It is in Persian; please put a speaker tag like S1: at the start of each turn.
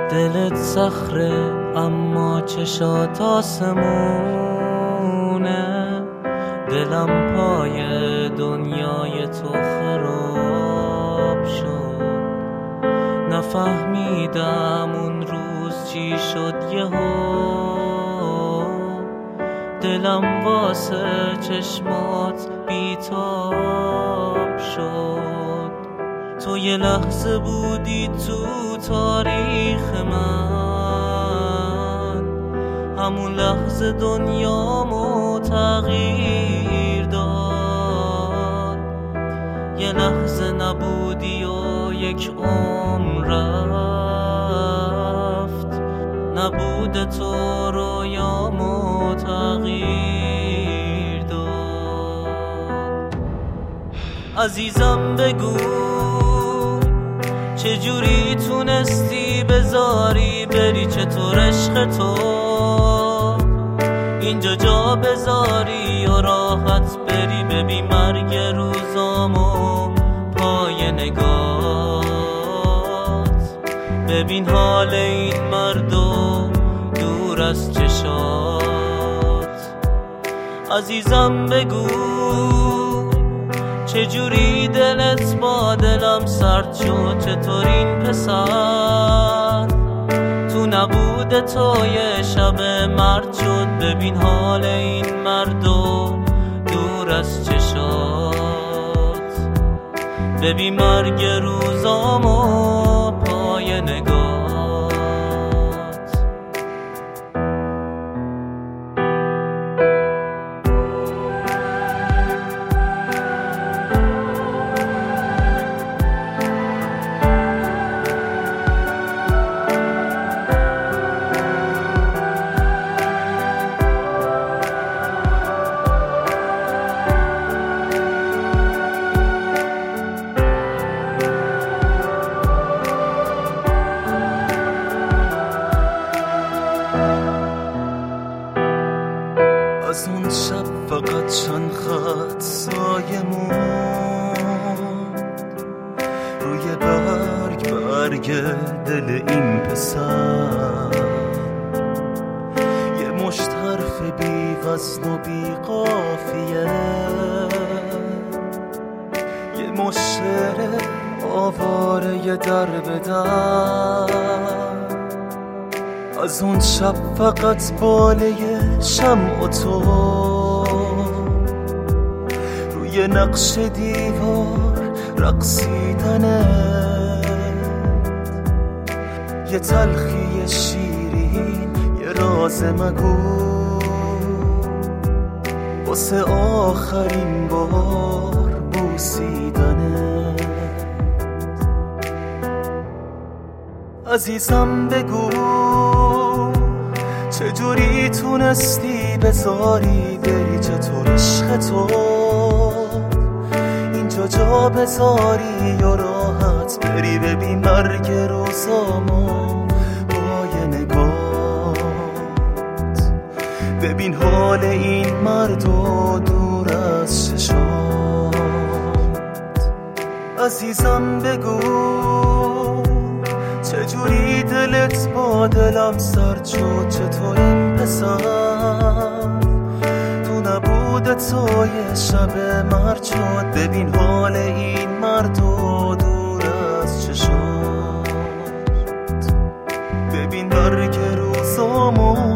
S1: دلت صخره اما چشات آسمونه، دلم پای دنیای تو خراب شد. نفهمیدم اون روز چی شد یهو، دلم واسه چشمات بیتاب شد. تو یه لحظه بودی تو تاریخ من، همون لحظه دنیامو تغییر داد. یه لحظه نبودی و یک عمر رفت، نبود تو رویامو تغییر داد. عزیزم بگو چجوری تونستی بذاری بری، چطور عشق تو اینجا جا بذاری و راحت بری. ببین مرگ روزامو پای نگات، ببین حال این مردم دور از چشات. عزیزم بگو چجوری دلت با دلم سرد شد، چطور این پسر تو نبود تو یه شب مرد شد. ببین حال این مردم دور از چشات، ببین مرگ روزامو پای نگات.
S2: از اون شب فقط چند خط سایه موند روی برگ دل این پسر. یه مشت حرف بی وزن و بی قافیه، یه مشت شعر آواره در به در. از اون شب فقط باله شمع و تو روی نقش دیوار رقصیدنه، یه تلخی شیرین یه راز مگو واسه آخرین بار بوسیدنه. عزیزم بگو چجوری تونستی بذاری بری، چطور عشق تو اینجا جا بذاری و راحت بری. ببین مرگ روزامو پای نگات، ببین حال این مرد و دور از چشات. عزیزم بگو چجوری دلت با دلم سرد شد، چطور این پسر تو نبود تو یه شب مرد شد. ببین حال این مرد و دور از چشات، ببین برگ روزامو